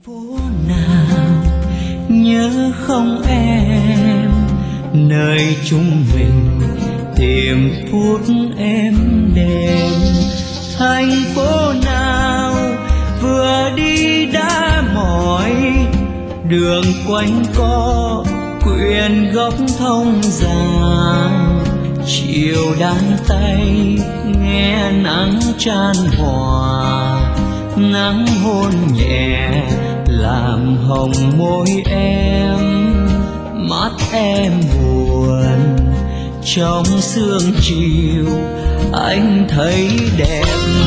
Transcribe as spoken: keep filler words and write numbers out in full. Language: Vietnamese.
Phố nào nhớ không em, nơi chúng mình tìm phút êm đềm. Thành phố nào vừa đi đã mỏi, đường quanh co quyện góc thông giang. Chiều đan tay nghe nắng chan hòa, nắng hôn nhẹ làm hồng môi em. Mắt em buồn trong sương chiều, anh thấy đẹp